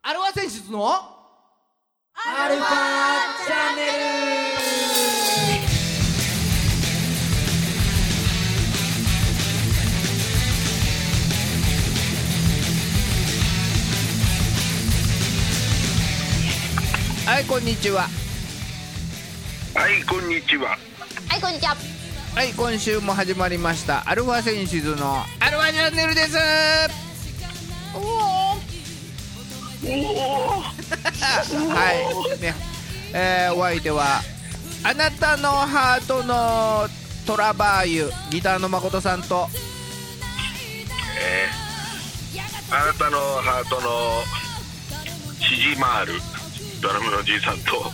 アルファ選出のアルファチャンネル。 はい、こんにちは。 はい、こんにちは。 はい、こんにちは。 はい、今週も始まりましたアルファセンシズのアルファチャンネルです。 おはいね、お相手はあなたのハートのトラバーユギターの誠さんと、 あなたのハートのシジマールドラムのじいさんと、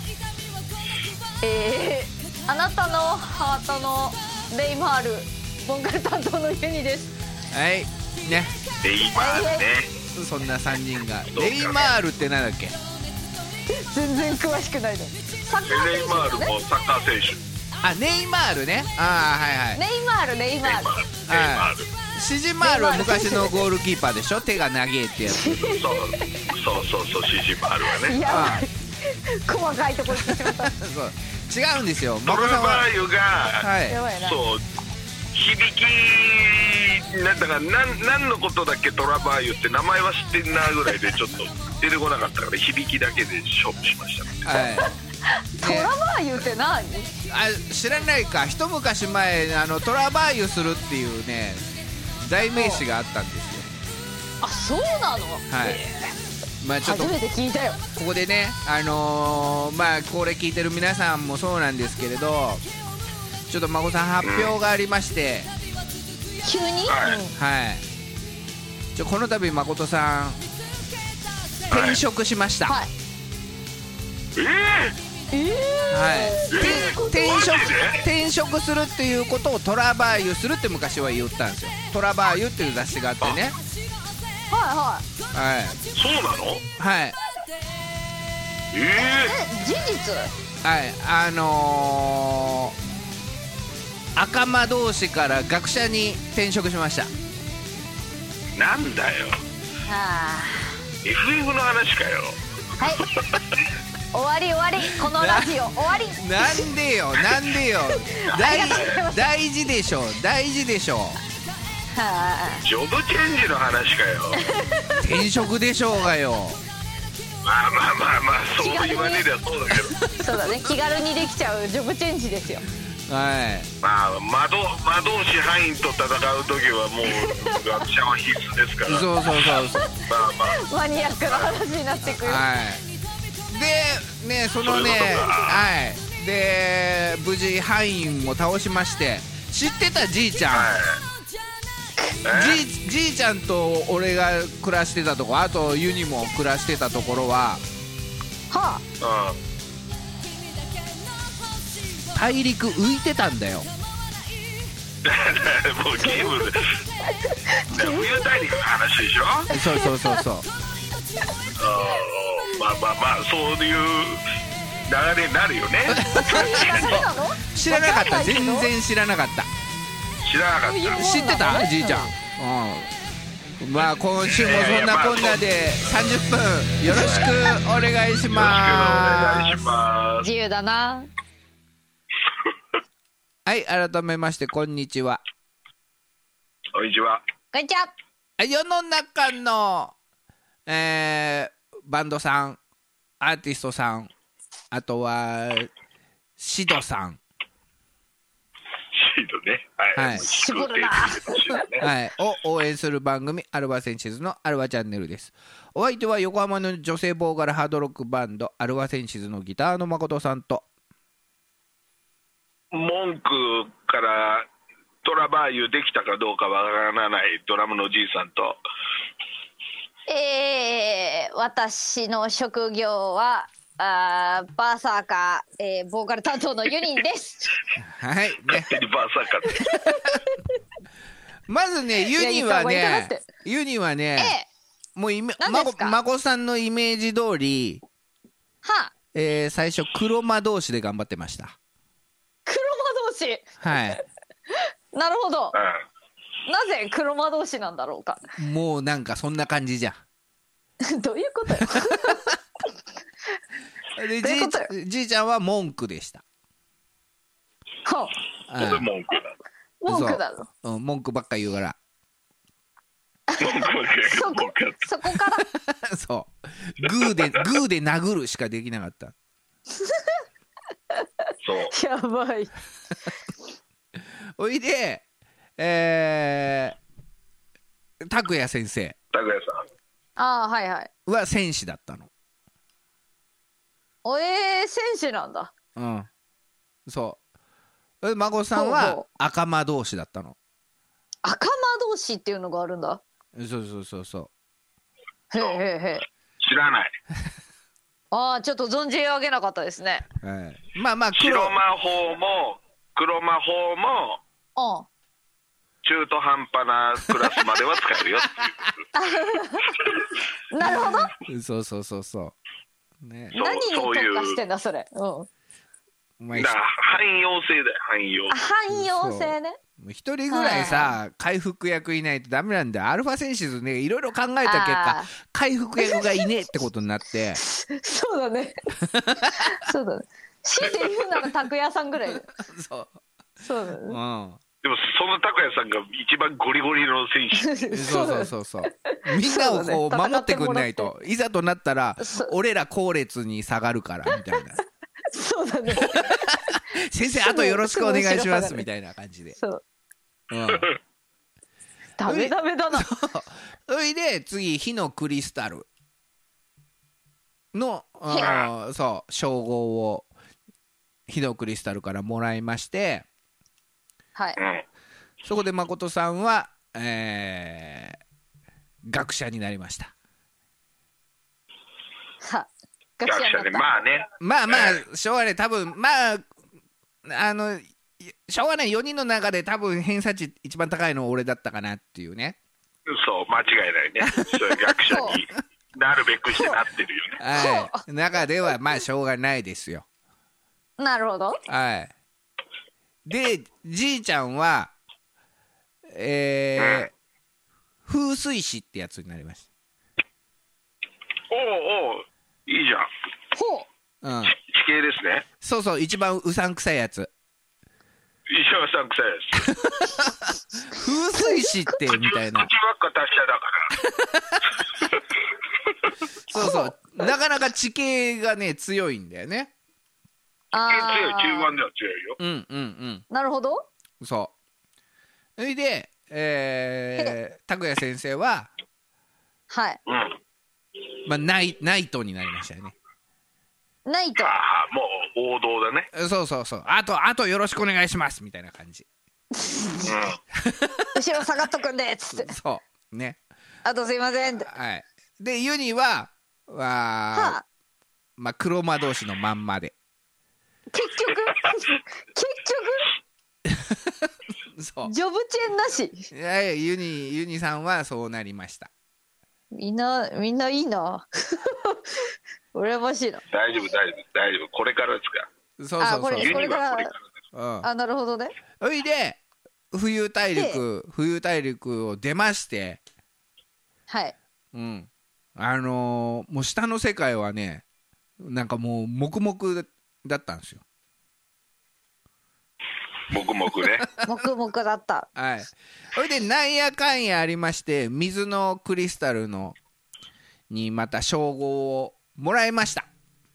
あなたのハートのレイマールボンカル担当のユニです。 はいね、 レイマールね。 そんな3人がレイマールってなんだっけ？ 全然詳しくないの。サッカーレイマー選手ですね。 ルもサッカー選手。 あ、ネイマールね。ああ、はいはい。 レイマール。 レイマール。 シジマールは昔のゴールキーパーでしょ。手が長えってやつ。 そうシジマールはね。 いや、細かいところにしまった。 そう違うんですよ。 トラ誠さんはバーユが、 はいやばいな。 そう響きなんだか何のことだっけトラバーユって名前は知ってんなぐらいでちょっと出てこなかったから響きだけで勝負しました。 はい。 トラバーユって何？ あ、知らないか。一昔前トラバーユするっていうね代名詞があったんですよ。 あ、そうなの？ はい。まあちょっと初めて聞いたよ。 ここでねまあこれ聞いてる皆さんもそうなんですけれど、ちょっと孫さん発表がありまして、 急に？ はいはい。この度誠さん転職しました。 はい。 はい、転職するっていうことをトラバーユするって昔は言ったんですよ。トラバーユっていう雑誌があってね。 はい。 はいそうなの？ はい事実？ はい、赤間同士から学者に転職しました。 なんだよ、FF の話かよ。 はい。終わりこのラジオ終わり。 なんでよ大事でしょ。 ジョブチェンジの話かよ。 転職でしょうがよ。 まあそう言わねえではそうだけど。 そうだね、気軽にできちゃうジョブチェンジですよ。 はい。 まあ魔導支配員と戦う時はもう学者は必須ですから。 そうまあマニアックな話になってくる。 はい。でね、そのね、はい。で無事範囲も倒しまして、知ってたじいちゃん、じいちゃんと俺が暮らしてたとこ、あとユニも暮らしてたところは、大陸浮いてたんだよ。 もうゲームで冬大陸の話でしょ。 そうまあそういう流れになるよね。 知らなかった。全然知らなかった。 知らなかった。 知ってたじいちゃん。まあ今週もそんなこんなで30分よろしくお願いします。 自由だな。 はい、改めましてこんにちは。 こんにちは。 こんにちは。 世の中のバンドさん、アーティストさん、あとはシドさん、 シードね、はい、 絞るな、 はい、を応援する番組アルファセンシズのアルファチャンネルです。お相手は横浜の女性ボーカルハードロックバンドアルファセンシズのギターの誠さんと、 文句からトラバーユできたかどうかわからないドラムのじいさんと、 私の職業はバーサーカー、ボーカル担当のユニンです。 はいね、 勝手にバーサーカーってまずね、ユニはね、もう孫さんのイメージ通り、最初黒魔導士で頑張ってました。 黒魔導士。 はい。 なるほど。なぜ黒魔導士なんだろうか。 もうなんかそんな感じじゃん。 どういうことよ。 でじいちゃんは文句でした。 はあ、文句だ。 文句だろ。 うん、文句ばっか言うから。 そこからそうグーで殴るしかできなかった。 そうやばい。 おいで拓也先生、 拓也さん、 ああ、はいはい、 は戦士だったの。 戦士なんだ。 うん、そう孫さんは赤魔同士だったの。 赤魔同士っていうのがあるんだ。 そうへえへえへえ、 知らない。 ああ、ちょっと存じ上げなかったですね。 はい、まあ白魔法も黒魔法も中途半端なクラスまでは使えるよっていうなるほど。 そうね。 何に特化してんだそれ。だから汎用性だよ、 汎用性ね。 一人ぐらいさ、回復役いないとダメなんだよ。アルファセンシズね、いろいろ考えた結果回復役がいねえってことになってそうだねそうだね、強いて言うなら拓也さんぐらいそうだね、 でもその拓也さんが一番ゴリゴリの選手そうみんなをこう守ってくんないと、いざとなったら俺ら後列に下がるからみたいなそうだね先生あとよろしくお願いしますみたいな感じで。 ダメだな。 それで次火のクリスタルのそう称号を火のクリスタルからもらいまして、 はい、 そこで誠さんは、学者になりました。 学者でまあしょうがない、多分しょうがない4人の中で多分偏差値一番高いのは俺だったかなっていうね。 そう間違いないね。そういう学者になるべくしてなってるよね。 はい、中ではまあしょうがないですよ。 なるほど。 はい。でじいちゃんは風水師ってやつになりました。 おういいじゃん。地形ですね。 そう一番うさんくさいやつ。 石原さんくさいやつ。 風水師ってみたいな。 口ばっか達者だから。 そうなかなか地形がね強いんだよね。 地形強い、中盤では強いよ。 なるほど。 それで拓也先生ははいナイトになりましたよね。 ナイト。 もう王道だね。 そうあとよろしくお願いしますみたいな感じ。 後ろ下がっとくんでっつって。 そうね。 あとすいません。 はい。でユニは黒魔同士のまんまで。 結局そうジョブチェンなし。 ユニさんはそうなりました。 みんないいな羨ましいな。 大丈夫これからですか。 そうこれからです。 なるほどね。 それで冬大陸を出まして、 はい、 もう下の世界はねなんかもう黙々だったんですよ。 黙々ね。 黙々だった。 はい。それでなんやかんやありまして水のクリスタルのにまた称号をもらいました。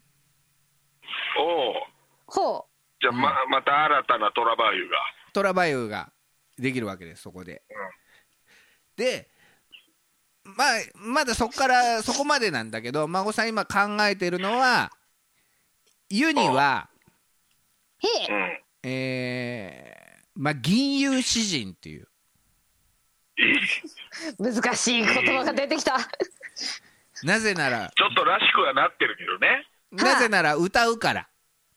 じゃあまた新たなトラバユができるわけです、そこで。でまだそこまでなんだけど、孫さん今考えてるのはユニは銀融詩人っていう難しい言葉が出てきたなぜならちょっとらしくはなってるけどね。 なぜなら歌うから。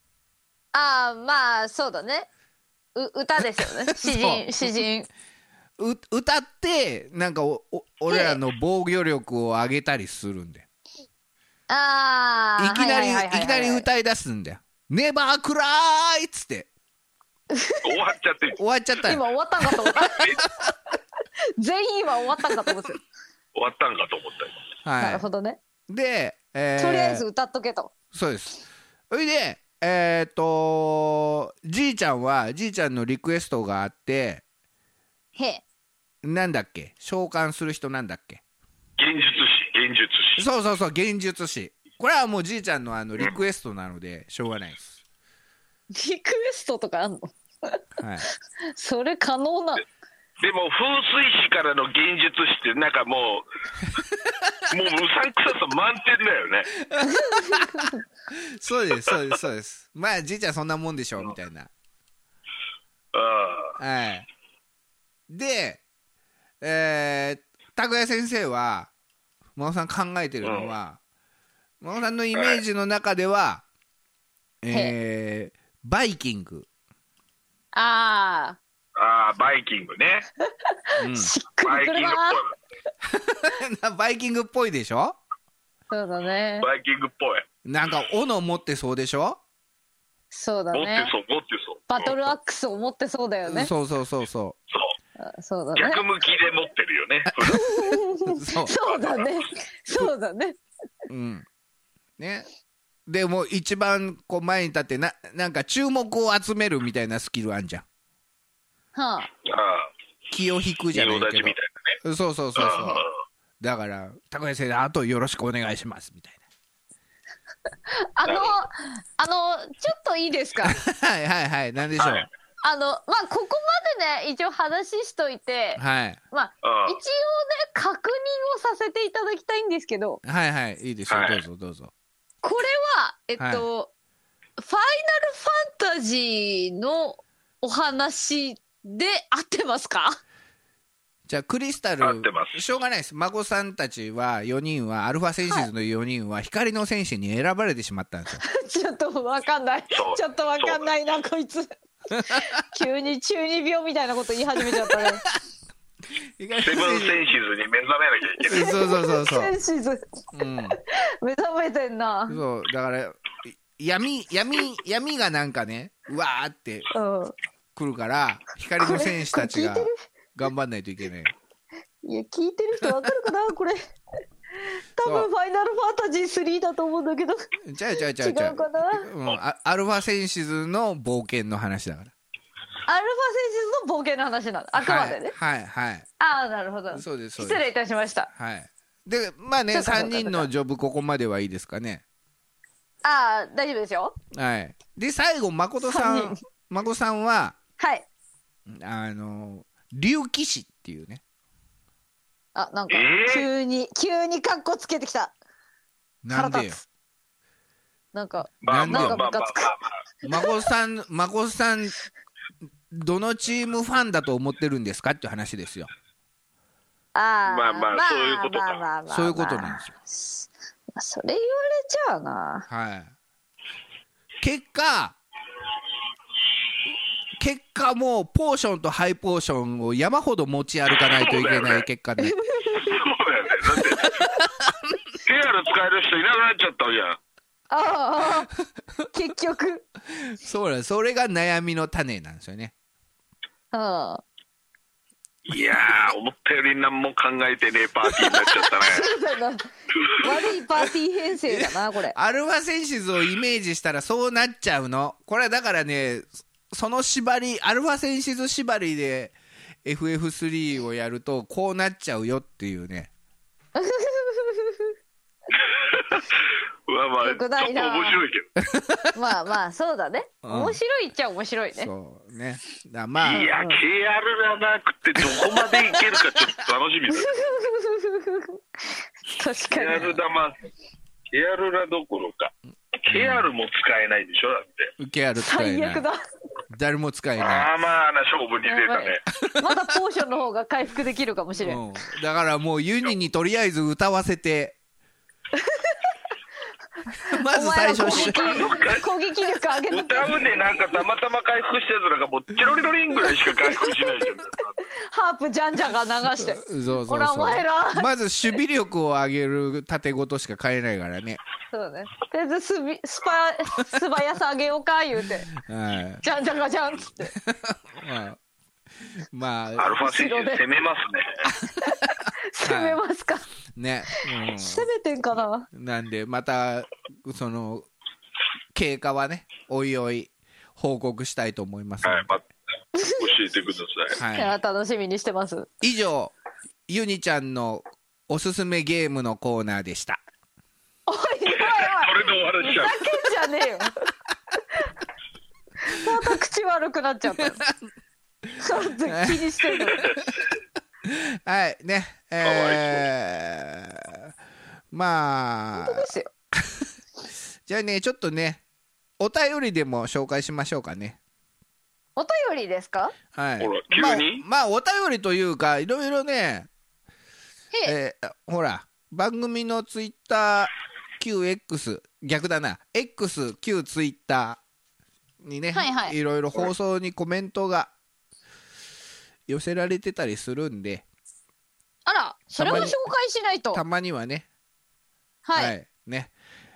まあそうだね。歌ですよね。詩人歌ってなんか俺らの防御力を上げたりするんで、いきなり歌い出すんだよ。ネバークライっつって終わっちゃった今終わったんかと思った全員今終わったんかと思って。 終わったんかと思っなるほどね。 で、 とりあえず歌っとけと。 そうです。それでじいちゃんのリクエストがあって、なんだっけ、召喚する人なんだっけ。 幻術師。 そう幻術師。これはもうじいちゃんのリクエストなのでしょうがないです。 リクエストとかあんの？ はい。 それ可能な。 でも風水師からの幻術師ってなんかもううさんくささ満点だよね。 そうです。まあじいちゃんそんなもんでしょみたいな。はい。で、拓也先生は真央さん考えてるのは、真央さんのイメージの中では、バイキング。 バイキングね。 しっくりくるな。 バイキングっぽいでしょ。 そうだね。 バイキングっぽい。 なんか斧持ってそうでしょ。 そうだね。 持ってそう。 バトルアックスを持ってそうだよね。 そうそうだね。 逆向きで持ってるよね。 そうだね。 うんね。でも一番こう前に立ってなんか注目を集めるみたいなスキルあんじゃん。気を引くじゃないけど。そう。だから拓也先生あとよろしくお願いしますみたいな。 ちょっといいですか。 はいなんでしょう。 まあここまでね一応話しといて、まあ一応ね確認をさせていただきたいんですけど。 はいいいですよ、どうぞ。 これはファイナルファンタジーのお話で合ってますか？ じゃあクリスタルしょうがないです。孫さんたちは4人はアルファセンシズの4人は光の戦士に選ばれてしまったんですよ。 ちょっとわかんないなこいつ。急に中二病みたいなこと言い始めちゃったね。 セブンセンシズに目覚めなきゃいけない。 そうセンシズ、目覚めてんな。 そうだから闇がなんかねうわーって来るから、光の戦士たちが頑張んないといけない。 いや聞いてる人わかるかなこれ。多分ファイナルファンタジー3だと思うんだけど。 違うかな。 アルファセンシズの冒険の話だから。 アルファセンシズの冒険の話なの、あくまでね。 はいなるほど。 そうです失礼いたしました。 でまあね3人のジョブここまではいいですかね。 大丈夫ですよ。 で最後誠さんは竜騎士っていうね。 なんか急にカッコつけてきた。 なんでよ。 なんかムカつく。孫さんどのチームファンだと思ってるんですかっていう話ですよ。 まあそういうことか。 そういうことなんですよ。それ言われちゃうな。 結果もうポーションとハイポーションを山ほど持ち歩かないといけない結果で。 そうだよね。だってケアル使える人いなくなっちゃったじゃん。 結局。 それが悩みの種なんですよね。 いやー思ったより何も考えてねえパーティーになっちゃったね。 悪いパーティー編成だなこれ。 アルファセンシズをイメージしたらそうなっちゃうの。これだからねその縛りアルファセンシズ縛りで FF3 をやるとこうなっちゃうよっていうね。 ちょっと面白いけど。 まあそうだね。面白いっちゃ面白いね。 そうね。 いや KR がなくてどこまでいけるかちょっと楽しみだ。 確かに。 KR ラどころか。KR も使えないでしょだって。 KR 使えない。 最悪だ。 誰も使えない。 な勝負に出たね。 まだポーションの方が回復できるかもしれん。 だからもうユニにとりあえず歌わせて。まず最初攻撃力上げて歌うでなんかたまたま回復したやつらがもうチロリロリンぐらいしか回復しないじゃん。 ハープじゃんじゃんが流して。ほらお前ら。 まず守備力を上げる盾ごとしか買えないからね。 そうね。とりあえず素早さ上げようか言うて。じゃんじゃんがじゃんっつって。 まあアルファ選手攻めますね。 攻めますか、 ね、 攻めてんかな。 なんでまたその経過はねおいおい報告したいと思います。 はい、教えてください。 はい、楽しみにしてます。 以上ユニちゃんのおすすめゲームのコーナーでした。 おいおいおい、 それで終わらしちゃう。 ふざけんじゃねえよ。また口悪くなっちゃった。気にしてる。 はいね、まあ本当ですよ。 じゃあねちょっとねお便りでも紹介しましょうかね。 お便りですか？ はい。 ほら急に、 まあお便りというかいろいろね、ほら番組のツイッター旧 X 逆だな X 旧ツイッターにね、いろいろ放送にコメントが寄せられてたりするんで、 あら、それは紹介しないと。 たまにはね、 はいね、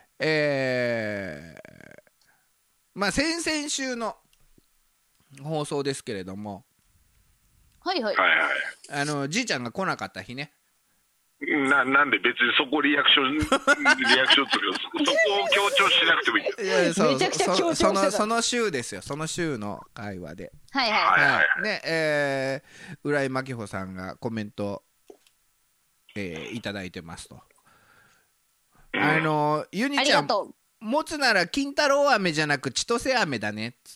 まあ先々週の放送ですけれども、 はいはい、 じいちゃんが来なかった日ね。 なんで別にそこリアクションするそこを強調しなくてもいいよ。 めちゃくちゃ強調してた。 その週ですよ、その週の会話で。 はいはいね、浦井真紀穂さんがコメント、いただいてますと。ユニちゃん持つなら金太郎飴じゃなく千歳飴だねっつって。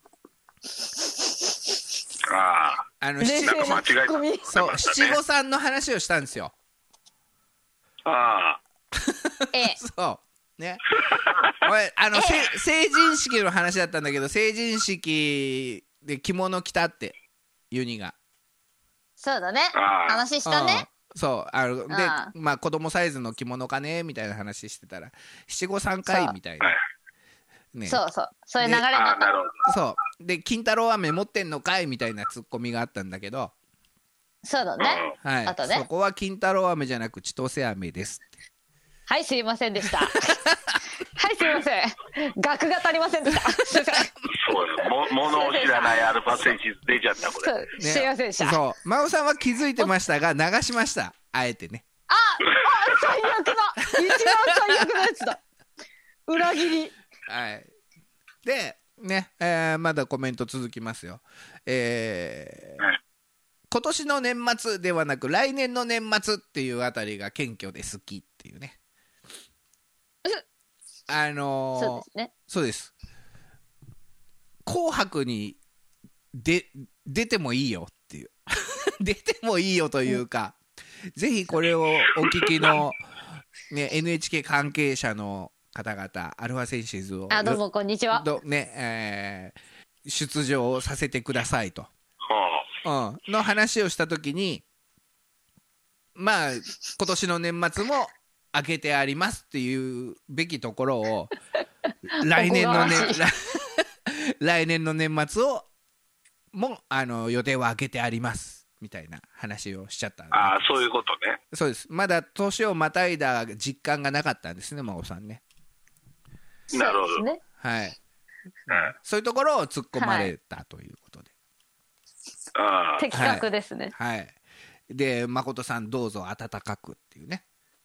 なんか間違えた。 そう七五三の話をしたんですよ。そうね。成人式の話だったんだけど、成人式で着物着たってユニが。 そうだね、話したね。 そうでまあ子供サイズの着物かねみたいな話してたら七五三回みたいな。ね、 そういう流れだった。 そうで金太郎飴持ってんのかいみたいなツッコミがあったんだけど、 そうだね、 はい、 あとね、 そこは金太郎飴じゃなく千歳飴ですって。 はい、すいませんでした。はい、すいません、額が足りませんでした。すいません。 そうものを知らないアルファ選手出ちゃったこれ、 ね、すいませんでした。 そう真央さんは気づいてましたが流しました、あえてね。 最悪だ、一番最悪なやつだ。裏切り。 はい、でね、まだコメント続きますよ。今年の年末ではなく来年の年末っていうあたりが謙虚で好きっていうね。 そうですね。 そうです。紅白に出てもいいよっていう出てもいいよというか、ぜひこれをお聞きの、ね、NHK 関係者の方々アルファセンシズをどうもこんにちは、 ね出場させてくださいと、の話をしたときに、まあ今年の年末も開けてありますっていうべきところを来年の年末をも予定は開けてありますみたいな話をしちゃったんで。 そういうことね。 そうです。まだ年をまたいだ実感がなかったんですね、真央さんね。 なるほどね。 はい、そういうところを突っ込まれたということで、 的確ですね。 はい、で誠さんどうぞ温かくっていうね。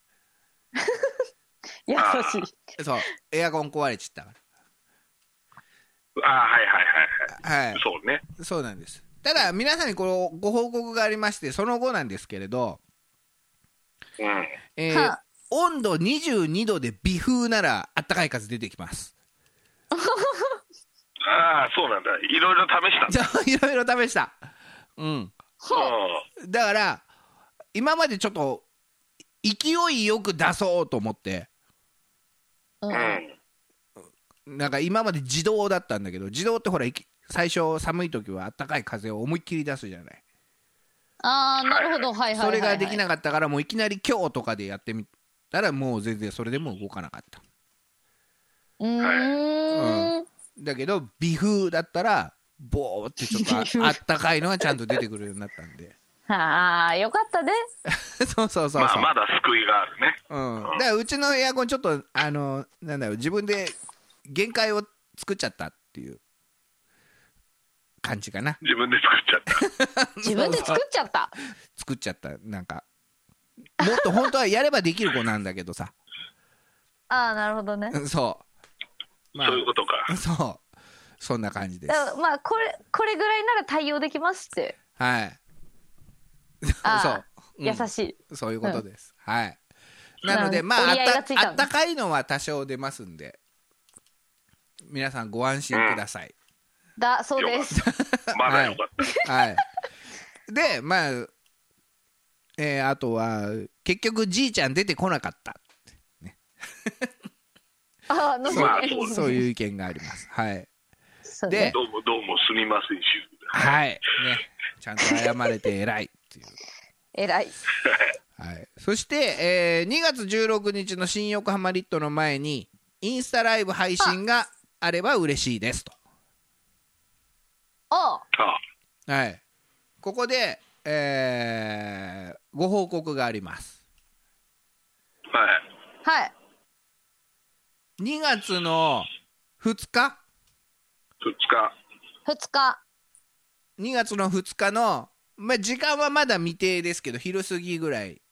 優しい。 そうエアコン壊れちゃったから。 はい、そうね。 そうなんです。ただ皆さんにこうご報告がありまして、その後なんですけれど、温度22度で微風ならあったかい風出てきます。 そうなんだ。いろいろ試したんだ。 いろいろ試した。だから今までちょっと勢いよく出そうと思って、なんか今まで自動だったんだけど、自動ってほら最初寒い時はあったかい風を思いっきり出すじゃない。 なるほど、 それができなかったから、もういきなり今日とかでやってみたらもう全然それでも動かなかった。だけど微風だったらボーってちょっとあったかいのがちゃんと出てくるようになったんで。 よかったね。 そう。 まだ救いがあるね。 だからうちのエアコンちょっとなんだろう、自分で限界を作っちゃったっていう感じかな。 自分で作っちゃった。 自分で作っちゃった。 作っちゃった。なんかもっと本当はやればできる子なんだけどさ。 ああ、なるほどね。 そう、 そういうことか。 そう、そんな感じです。 まあこれぐらいなら対応できますって。 はい。 そう、優しい。 そういうことです。はい。なのでまああったかいのは多少出ますんで、皆さんご安心ください。 そうです。 まだよかった。 はい。でまああとは結局じいちゃん出てこなかった。ね。そういう意見があります。はい。 でどうもすみませんし。 はい。ね。ちゃんと謝れて偉いっていう。 偉い。 はい、そして、2月16日の新横浜リットの前にインスタライブ配信があれば嬉しいですと。はい、ここで、ご報告があります。 はい。 2月の2日2月の2日の、まあ、時間はまだ未定ですけど昼過ぎぐらい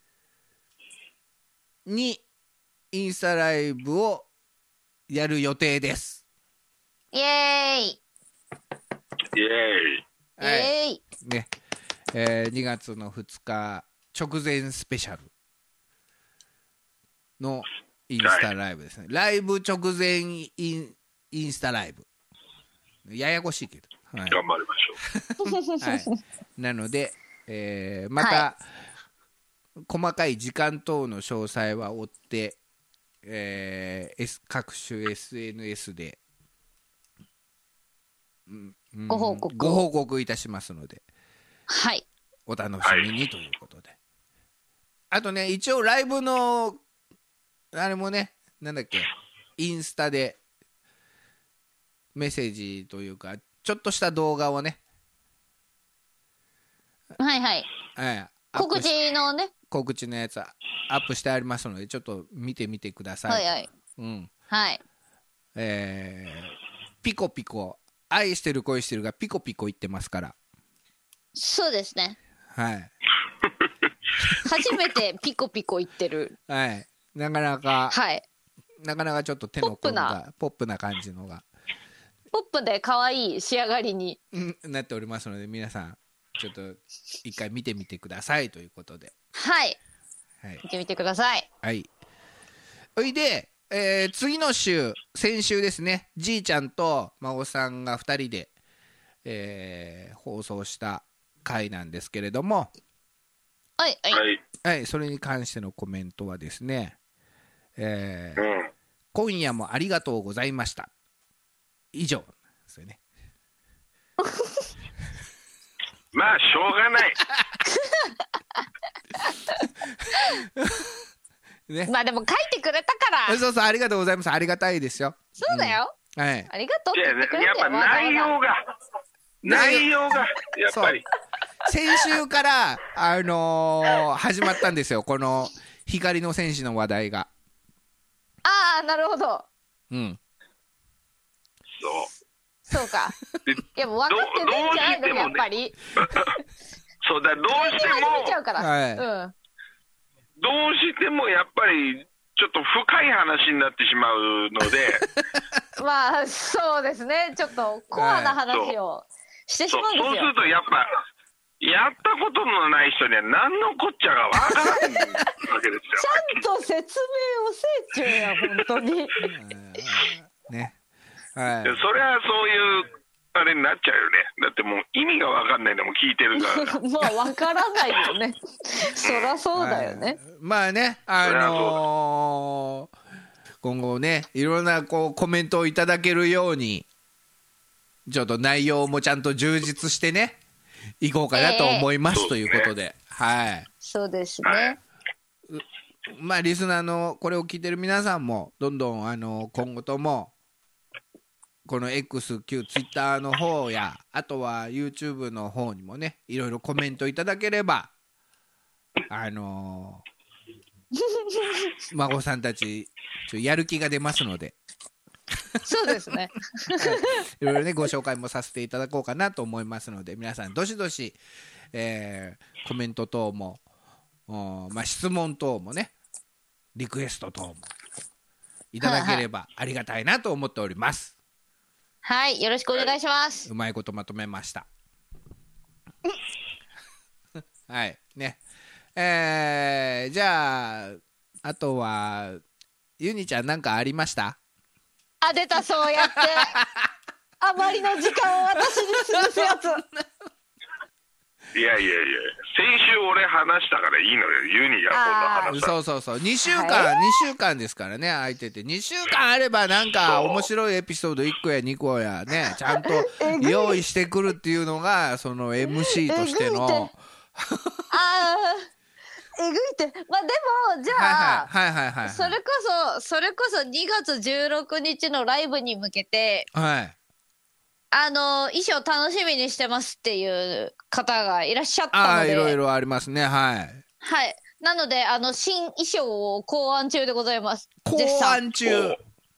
にインスタライブをやる予定です。 イエーイイエーイ、 はい、ね、2月の2日直前スペシャルのインスタライブですね。ライブ直前インスタライブ、ややこしいけど、 はい、頑張りましょう。 はい、なので、また、はい、細かい時間等の詳細は追って、各種 SNS で、 ご報告いたしますので、 はい、 お楽しみにということで、あとね一応ライブのあれもね、なんだっけ、インスタでメッセージというかちょっとした動画をね、 はいはい、告知のね、 告知のやつアップしてありますのでちょっと見てみてください。 はいはい、はい、 ピコピコ愛してる恋してるがピコピコ言ってますから。 そうですね、 はい。 初めてピコピコ言ってる。 はい、なかなか、 はい、 なかなかちょっと手の込んだポップな感じのが、 ポップで可愛い仕上がりになっておりますので、皆さんちょっと一回見てみてくださいということで、 はい、はい、見てみてください。 はい。それで、次の週、先週ですね、じいちゃんと孫さんが2人で、放送した回なんですけれども、 はいはいはい、それに関してのコメントはですね、今夜もありがとうございました以上ですよね。 まあしょうがない。 ね、 まあでも書いてくれたから。 そうそう、ありがとうございます。ありがたいですよ。 そうだよ、 はい、 ありがとうって言ってくれて、 やっぱ内容がやっぱり先週から始まったんですよ、この光の戦士の話題が。 ああ、なるほど。そうか。いやもう分かってねえんじゃないの、やっぱり。 そうだ、どうしてもどうしてもやっぱりちょっと深い話になってしまうのでまあそうですね、ちょっとコアな話をしてしまうんですよ。 そうするとやっぱやったことのない人には何のこっちゃがわからないわけですよ。 ちゃんと説明をせえちゅうや、本当に。 ね、はい。 それはそういうあれになっちゃうよね。だってもう意味がわかんないのも聞いてるから。 まあわからないよね。そりゃそうだよね。 まあね、今後ね、いろんなコメントをいただけるように、ちょっと内容もちゃんと充実してね、いこうかなと思います、ということで、はい。 そうですね。 まあリスナーのこれを聞いてる皆さんもどんどん今後ともこの X 旧 Twitter の方や、あとは YouTube の方にもね、いろいろコメントいただければ、孫さんたちやる気が出ますので。 そうですね。 いろいろねご紹介もさせていただこうかなと思いますので、皆さんどしどし、コメント等もまあ、質問等もねリクエスト等もいただければありがたいなと思っております。 はい、よろしくお願いします。 うまいことまとめましたはいね。じゃああとはユニちゃんなんかありました？ あ、出た、そうやってあまりの時間を私に潰すやついや、先週俺話したからいいのよ。ユニが今度話した。 そう2週間ですからね、空いてて2週間あればなんか面白いエピソード1個や2個やねちゃんと用意してくるっていうのがその MC としてのえぐいって。まあでもじゃあそれこそ2月16日のライブに向けて、 はい、 衣装楽しみにしてますっていう方がいらっしゃったので、 いろいろありますね。はい、 なので新衣装を考案中でございます。 考案中、うん、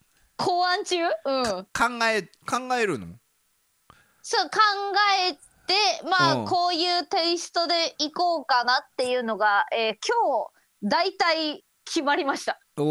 考えるの？ そう、考えて、まあこういうテイストでいこうかなっていうのが、今日大体決まりました。はい。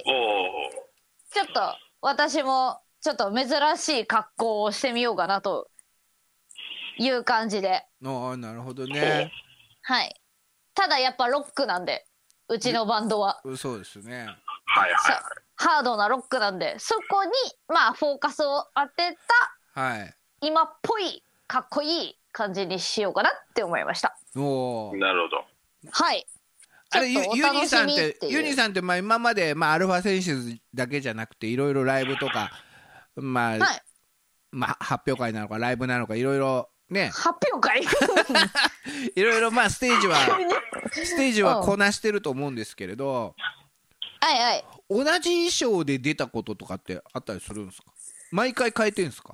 ちょっと私もちょっと珍しい格好をしてみようかなという感じで。 なるほどね。 はい。ただやっぱロックなんで、うちのバンドは。 そうですね。 ハードなロックなんで、そこにまあフォーカスを当てた、今っぽいかっこいい感じにしようかなって思いました。 なるほど。 はい。 あれユニさんってまあ今までアルファセンシズだけじゃなくていろいろライブとかまあ発表会なのかライブなのかいろいろね。 発表会いろいろステージはこなしてると思うんですけれど、同じ衣装で出たこととかってあったりするんですか？毎回変えてんですか？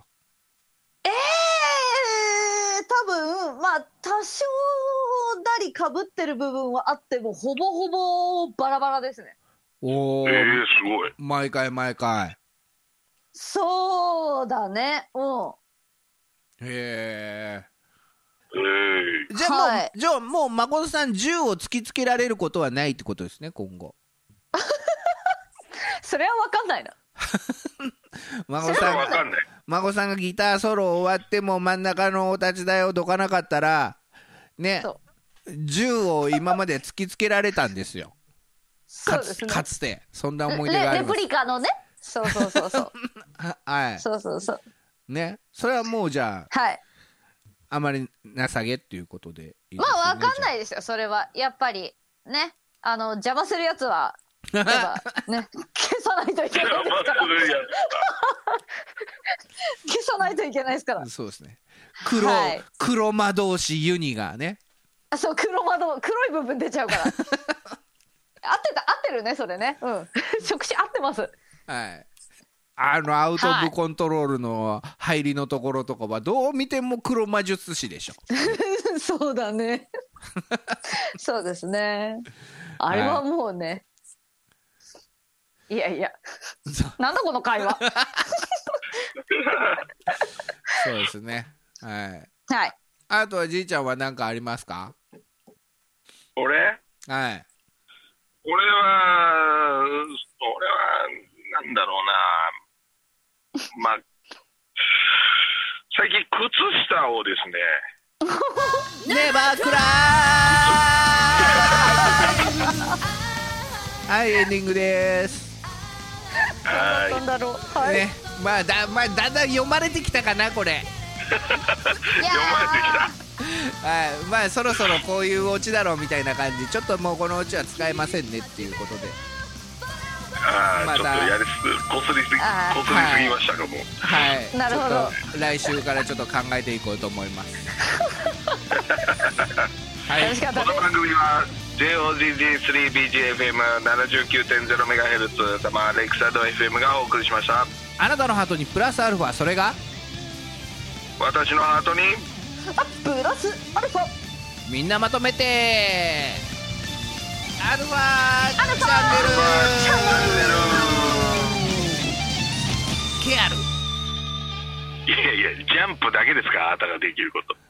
多分多少なりかぶってる部分はあってもほぼほぼバラバラですね。 すごい。 毎回そうだね。 へえ。じゃあもう誠さん銃を突きつけられることはないってことですね今後。 それは分かんないな。 孫さんがギターソロ終わっても真ん中のお立ち台をどかなかったらね、銃を今まで突きつけられたんですよ。 そうですね。 かつてそんな思い出があります。 レプリカのね。そうはい。 そうね、それはもうじゃあ、あまり情けっていうことでいいですね。 分かんないですよそれは。やっぱりね、邪魔するやつはやっぱね消さないといけないですから消さないといけないですから。 そうですね。黒魔導士ユニがね。 そう、黒い部分出ちゃうから合ってるねそれね。触手合ってます。 アウト・オブ・コントロールの入りのところとかはどう見ても黒魔術師でしょ。 そうだね。そうですね。あれはもうね、いやなんだこの会話。 そうですね。あとはじいちゃんは何かありますか？ 俺はなんだろうな。最近靴下をですね。 ネバークライエンディングです。 なんだろう。 ね、だんだん読まれてきたかなこれ。 読まれてきた。そろそろこういうオチだろうみたいな感じ。ちょっともうこのオチは使えませんねっていうことで。 ちょっとこすりすぎましたかも。 なるほど。 来週からちょっと考えていこうと思います。 楽しかったです。 この番組は JOGG3BGFM79.0MHz 多摩レイクサイド FM がお送りしました。 あなたのハートにプラスアルファ、それが私のハートにプラスアルファ。 みんなまとめてアルファチャンネルケアル。 いやジャンプだけですかあなたができること。